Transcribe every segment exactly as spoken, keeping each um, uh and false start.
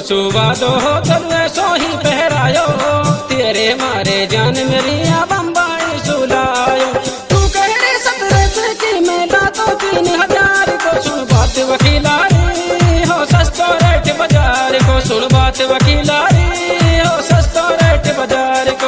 सुबह दो हो तलवे सो ही पहरायो, तेरे मारे जान मेरी बम्बई सुलायो। तू कह रही सत्रह से की मेला तो तीन हजार को, सुन बात वकीलारी हो सस्तो रेट बाजार को, सुन बात वकीलारी हो सस्तो रेट बाजार को।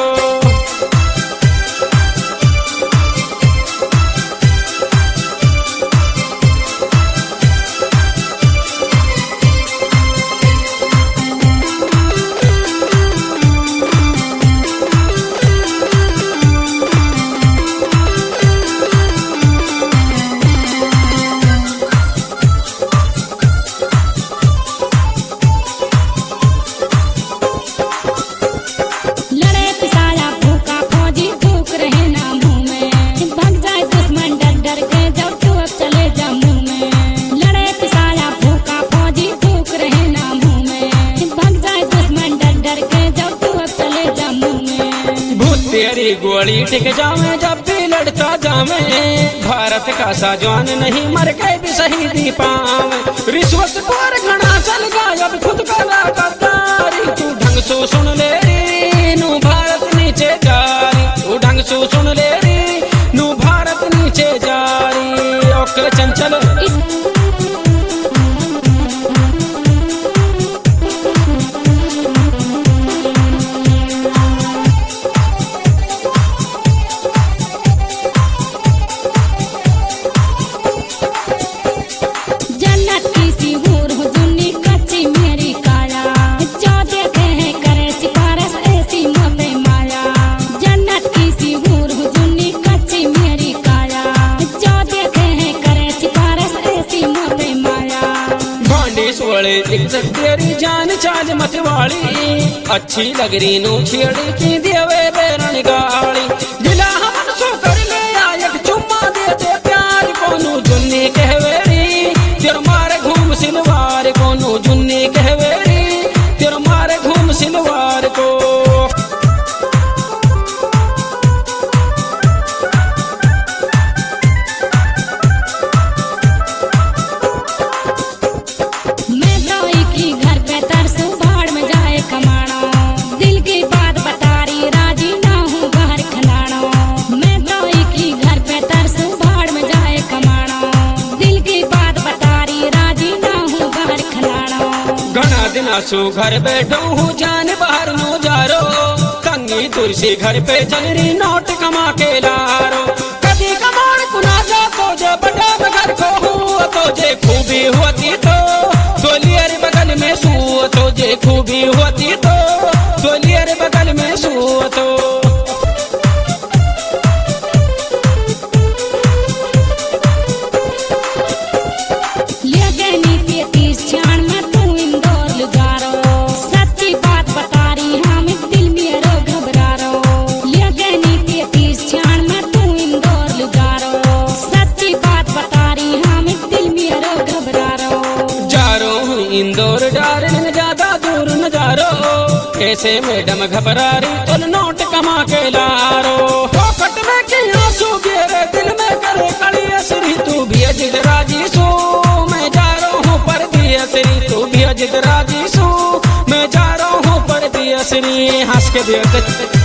तेरी गोली टिक जावे जब भी लड़ता जावे, भारत का साजवान नहीं मर के भी शहीदी पावे। रिश्वत पर घना चल गया अब खुद का गद्दारी, तू ढंग से सुन ले री नू भारत नीचे जारी, तू ढंग से सुन ले री नू भारत नीचे जारी। ओके चंचल तेरी जान चाज मतवाली, अच्छी लग रही नू छेड़ी की देवे बेरन गाली। दिला हमन सो कर ले आयक चुम्मा दे दे प्यार कोनू जुन्नी कहवेरी, तेर मारे घूम सिलवार कोनू जुन्नी कहवेरी, तेर मारे घूम सिलवार को। सु घर बैठो हूँ जान बाहर नो जारो, तंगी तुलसी घर पे चल रही नोट कमा के लारो। कभी कमाण कुना जा तो जे बड़ा घर को हूँ तो जे खूबी होती तो तोलियर बगल में सू, तो जे खूबी होती तो तोलियर बगल में सू तो। इंदौर डार्लिंग ज्यादा दूर न जारो, कैसे मैडम घबरा रही तो नोट कमा के लारो। पॉकेट में की आंसू गिरे दिल में करे कड़ी असरी, तू भी अजित राजी सो मैं जा रहा हूँ पर दी असरी, तू भी अजित राजी सो मैं जा रहा हूँ पर दी असरी। हंस के देख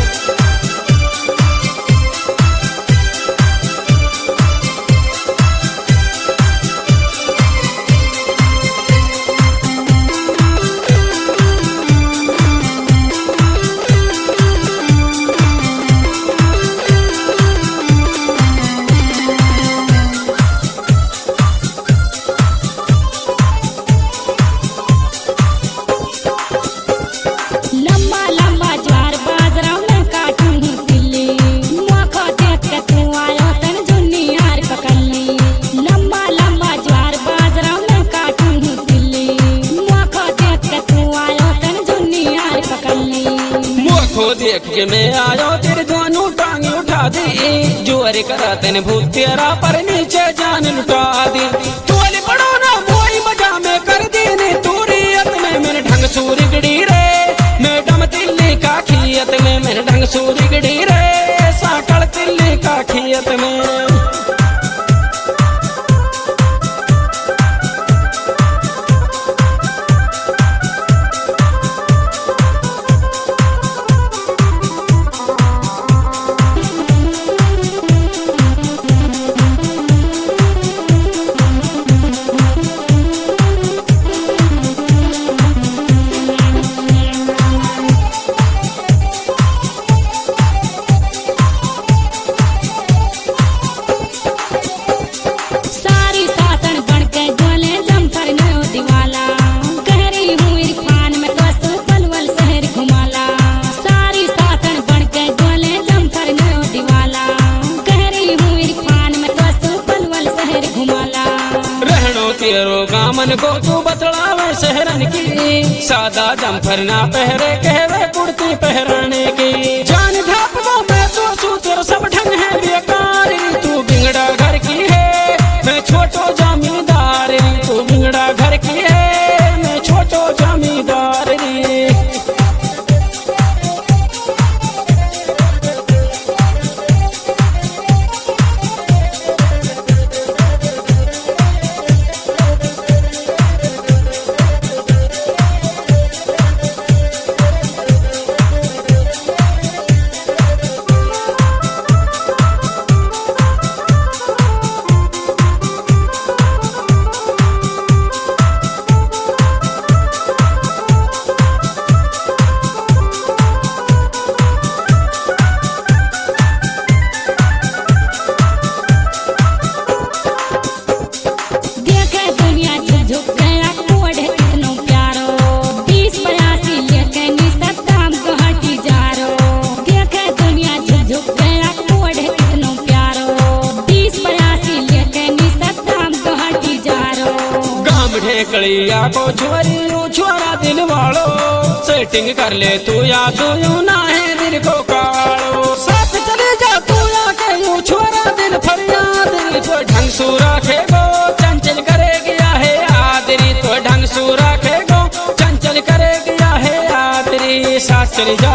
देख के मैं आयो तेरे दोनों टांग उठा दी, जोर करा तेने भूत तेरा पर नीचे जान लुटा दी। तोली पड़ो ना मोई मजा में कर दी ने तूरियत में मैंने ढंग सूरी गड़ी रे, मैडम दिल्ली का खियत में मैंने ढंग सूरी गड़ी रे, साकड़ दिल्ली का खियत में। तेरो गामन को तू बतलावे शहरन की, सादा जम्फर ना पहरे कहवे कुर्ती पहराने की। जान धाप वो मैं तो सू तेरा सब ढंग है बेकार, तू बिगड़ा घर की है मैं छोटो जमींदार, तू बिगड़ा घर की है मैं छोटो जमींदार। कलिया को छोरी छोरा दिल वालो, सेटिंग कर ले तू या तू यूं ना है दिल को कालो। साथ चले जा तू या के यूं छोरा दिल फरियाद, तो ढंग सू रखेगो चंचल करे गया है आदरी, तो ढंग सू रखेगो चंचल करे गया है आदरी। साथ चले जा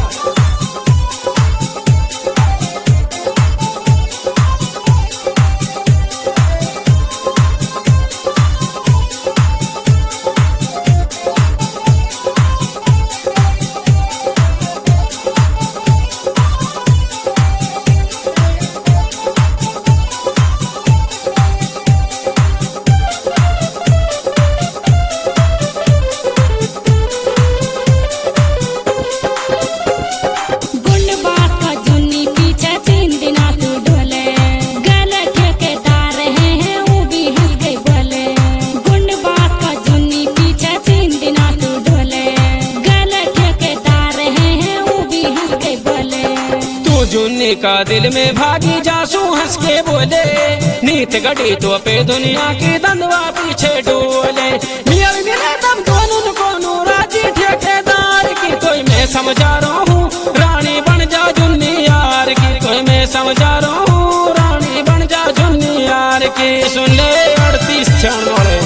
जुन्नी का दिल में भागी जासू हंस के बोले, नीत गड़ी तो पे दुनिया की दंदवा पीछे डोले। मियां मिले दम दोनों को राजी ठेकेदार की, कोई मैं समझा रहा हूँ रानी बन जा जुन्नी यार की, कोई मैं समझा रहा हूँ रानी बन जा जुन्नी यार की। सुन ले अड़तीस क्षण वाले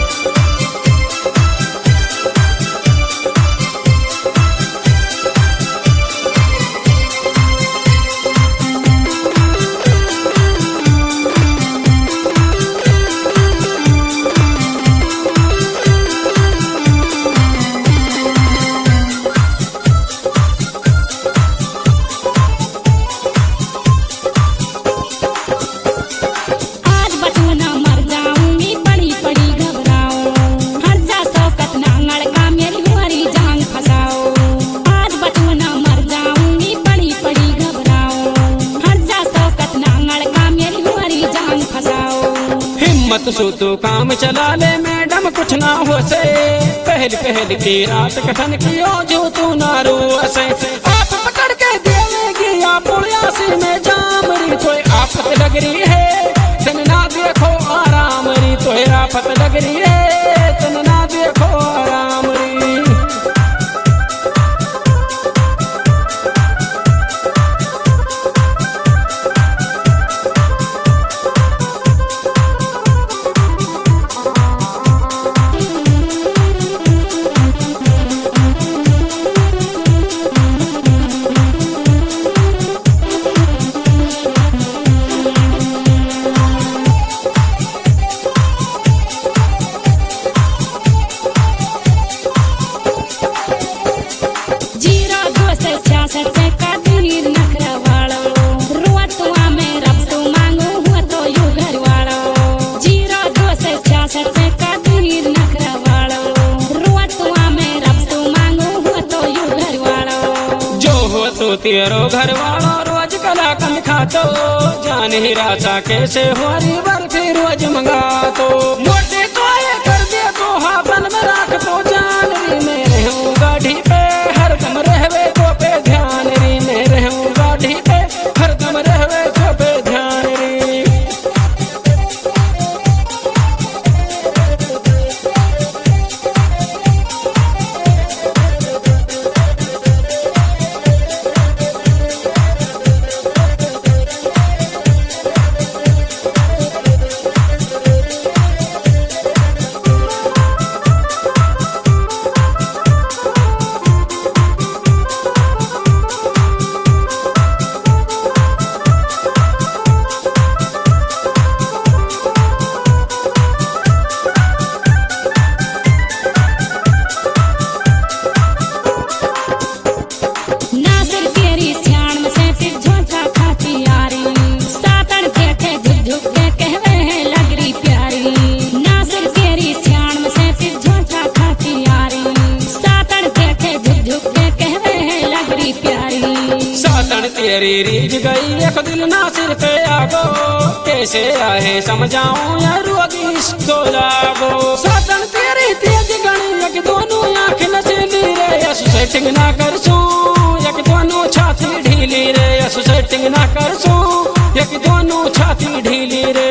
मत सो तू काम चला ले मैडम कुछ ना हो से, पहल पहल की रात कथन की ओ जो तू ना रो से। आप पकड़ के देगी या पुलियासी में जामरी, तो आफत लग रही है तन ना देखो आराम री, तो आफत लग रही है तन ना देखो आराम री। तेरो घर वाला रोज कला कम खातो, जान ही राजा कैसे हमारी बर्फी रोज मंगा तो। मोटे तो ये कर दे तो हाथन में रख तो जान री, मैं रहूं गाड़ी पे हर दम रहवे तो पे ध्यान री, मैं रहूं गाड़ी पे हर दम रहवे तो पे ध्यान री। मेरी रीझ गई एक दिल ना सिर पे आगो, कैसे आए समझाऊं या रोगी इसको लागो। साधन तेरी तेज गणी एक दोनों आँख नचली रे, यसु सेटिंग ना कर सू एक दोनों छाती ढीली रे, यसु सेटिंग ना कर सू एक दोनों छाती ढीली रे।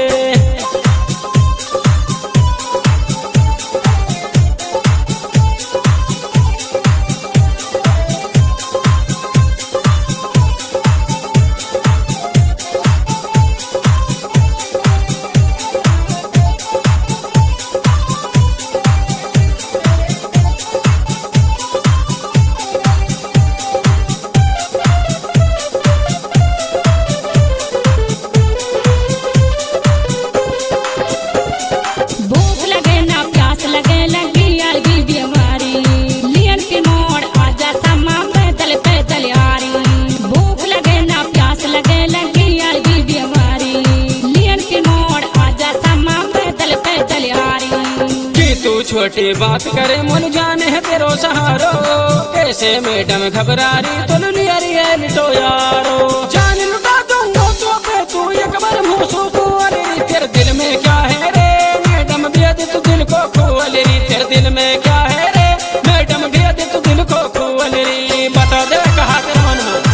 छोटी बात करे मुल जाने है तेरो सहारो, कैसे मैडम घबरारी तो लिया रिया लिटो यारो। जान लुटा दूंगा तो पे तू एक बार मुँह को, अरे तेरे दिल में क्या है रे मैडम बेद तू दिल को खोल री, तेरे दिल में क्या है रे मैडम बेद तू दिल को खोल री, बता दे कहा तेरे मन में।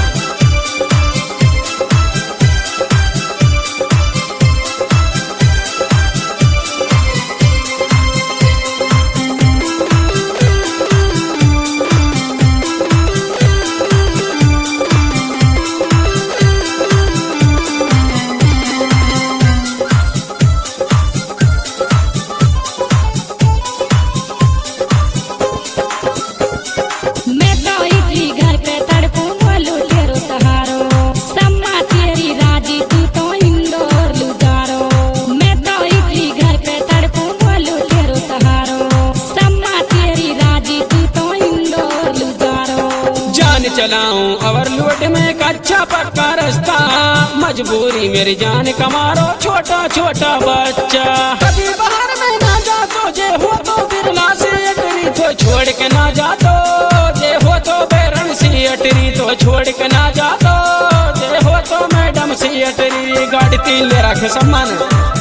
चलाऊं और लूट में कच्चा पक्का रास्ता, मजबूरी मेरी जान कमारो छोटा छोटा बच्चा। कभी बाहर में ना जा तो जे हो तो बिरला से अटरी, तो छोड़ के ना जा तो जे हो तो बैरन सी अटरी, तो छोड़ के ना जा तो जे हो तो मैडम सी अटरी। गाड़ी तीन ले रखे सम्मान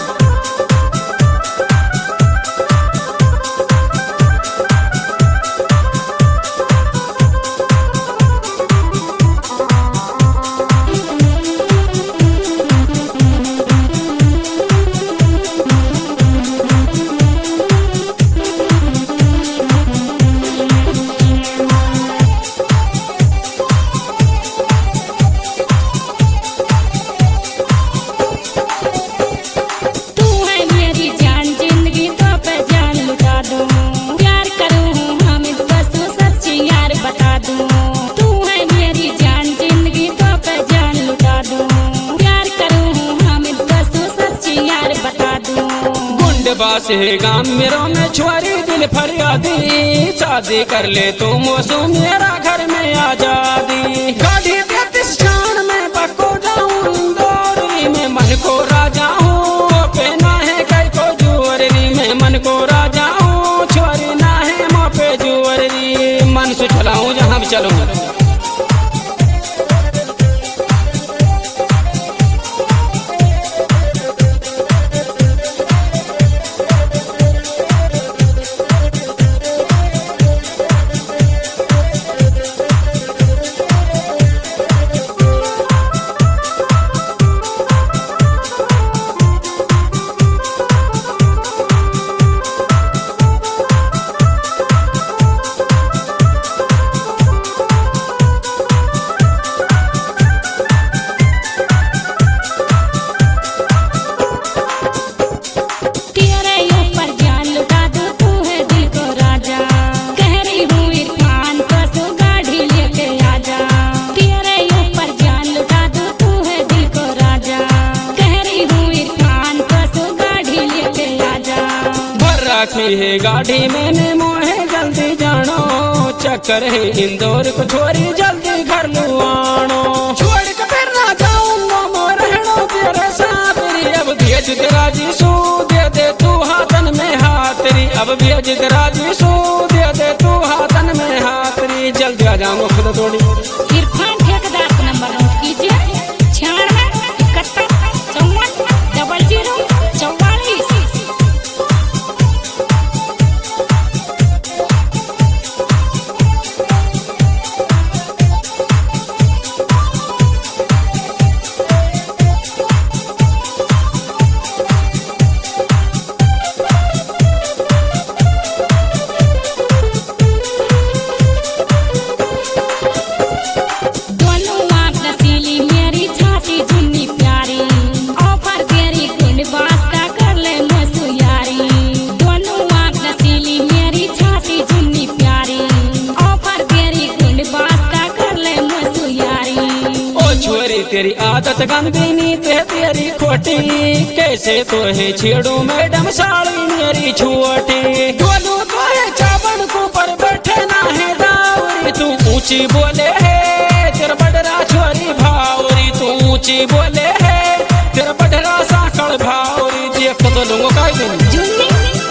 बास है गाँव मेरा में छुआरी दिल फरियादी, शादी कर ले तो मौसम मेरा घर में आजादी। गाड़ी तैतीस शान में पको जाऊं इंदौरी में, मन को राजा हूँ पहना है कई को जुअरी में, मन को राजा हूँ छुआरी ना है माँ पे जुअरी, मन से चलाऊं जहाँ भी चलूं। रखी है गाड़ी मैंने मोहे जल्दी जानो, चक्कर है इंदौर को छोरी जल्दी घर लुआनो। छोड़ के फिर ना जाऊंगा मोर रहनो तेरे साथ री, अब भेज तेरा जीसू दे दे तू हाथन में हाथ री, अब भेज तेरा जीसू दे दे तू हाथन में हाथ री, जल्दी आ जाऊंगा खुद थोड़ी। इरफान ठेकेदार का नंबर नोट कीजिए। तेरी आदत गंदी नीत है तेरी खोटी, कैसे तो है छेड़ू मैडम साड़ी मेरी छोटी। बोलू तो है चावल को पर बैठे ना है दावरी, तू ऊंची बोले है तेरा बडरा छोरी भावरी, तू ऊंची बोले है तेरा बडरा साकड़ भावरी। देख तो लूंगो का दिन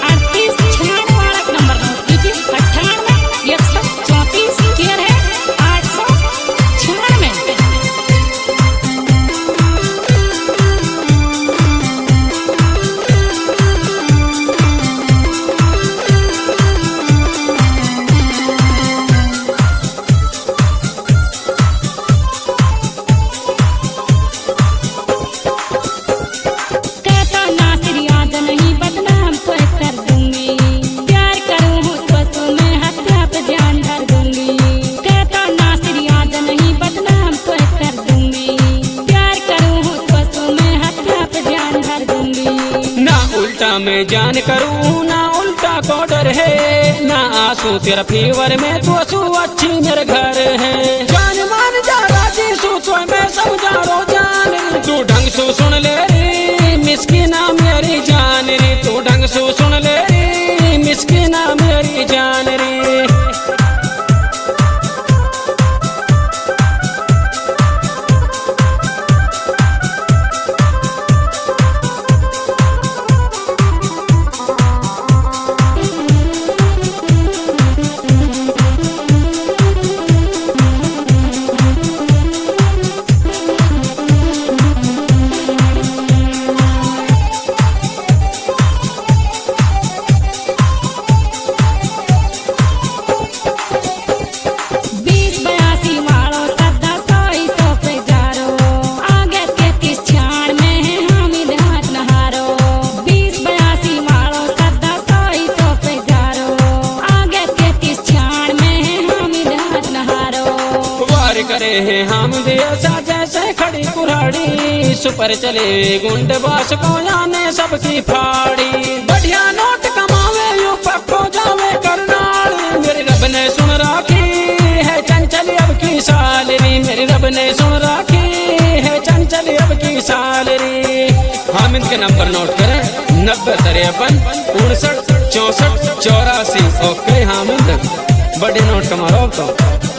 मैं जान करूँ ना उल्टा को डर है, ना आंसू तेरा फीवर में तू आंसू अच्छी मेरे घर है। जान मान जा राजी सू तो मैं समझा रो जान, तू ढंग से सुन ले रे मिस्किना मेरी जान रे, तू ढंग से सुन ले रे मिस्किना मेरी जान रे। करे हैं हम दिया जैसे खड़ी कुल्हाड़ी, सुपर चले गुंड बास को जाने सबकी फाड़ी। बढ़िया नोट कमावे यू पक्को जावे करनाल, मेरे रब ने सुन राखी है चंचल अब की सालरी, मेरे रब ने सुन राखी है चंचल अब की सालरी। हम इनके नंबर नोट करें नब्बे तिरपन उनसठ चौसठ चौरासी। ओके हामिद बड़े नोट कमा रहा तो